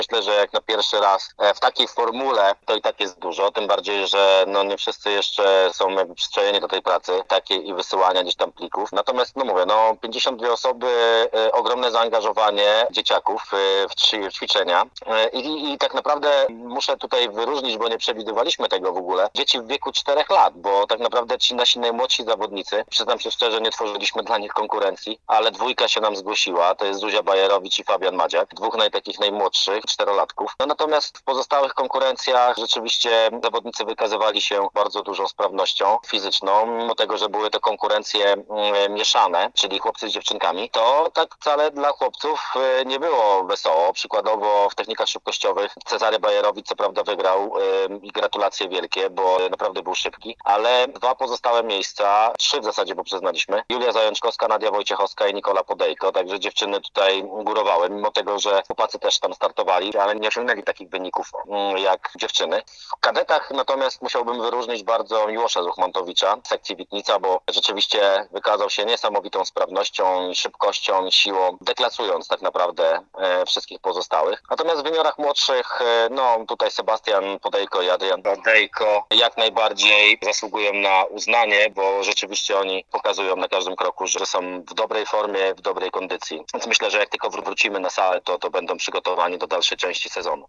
Myślę, że jak na pierwszy raz w takiej formule to i tak jest dużo, tym bardziej, że no nie wszyscy jeszcze są jakby przyzwyczajeni do tej pracy takiej i wysyłania gdzieś tam plików. Natomiast no mówię, no 52 osoby, ogromne zaangażowanie dzieciaków w ćwiczenia i tak naprawdę muszę tutaj wyróżnić, bo nie przewidywaliśmy tego w ogóle, dzieci w wieku 4 lat, bo tak naprawdę ci nasi najmłodsi zawodnicy, przyznam się szczerze, nie tworzyliśmy dla nich konkurencji, ale dwójka się nam zgłosiła, to jest Zuzia Bajerowicz i Fabian Madziak, dwóch takich najmłodszych, 4-latków. No natomiast w pozostałych konkurencjach rzeczywiście zawodnicy wykazywali się bardzo dużą sprawnością fizyczną, mimo tego, że były to konkurencje mieszane, czyli chłopcy z dziewczynkami, to tak wcale dla chłopców nie było wesoło. Przykładowo w technikach szybkościowych Cezary Bajerowicz co prawda wygrał i gratulacje wielkie, bo naprawdę był szybki, ale 2 pozostałe miejsca, 3 w zasadzie, bo przyznaliśmy, Julia Zajączkowska, Nadia Wojciechowska i Nikola Podejko, także dziewczyny tutaj górowały, mimo tego, że chłopacy też tam startowali, ale nie osiągnęli takich wyników jak dziewczyny. W kadetach natomiast musiałbym wyróżnić bardzo Miłosza Zuchmantowicza z sekcji Witnica, bo rzeczywiście wykazał się niesamowitą sprawnością, i szybkością i siłą, deklasując tak naprawdę wszystkich pozostałych. Natomiast w juniorach młodszych, no tutaj Sebastian Podejko i Adrian Podejko jak najbardziej zasługują na uznanie, bo rzeczywiście oni pokazują na każdym kroku, że są w dobrej formie, w dobrej kondycji. Więc myślę, że jak tylko wrócimy na salę, to będą przygotowani do dalszej części sezonu.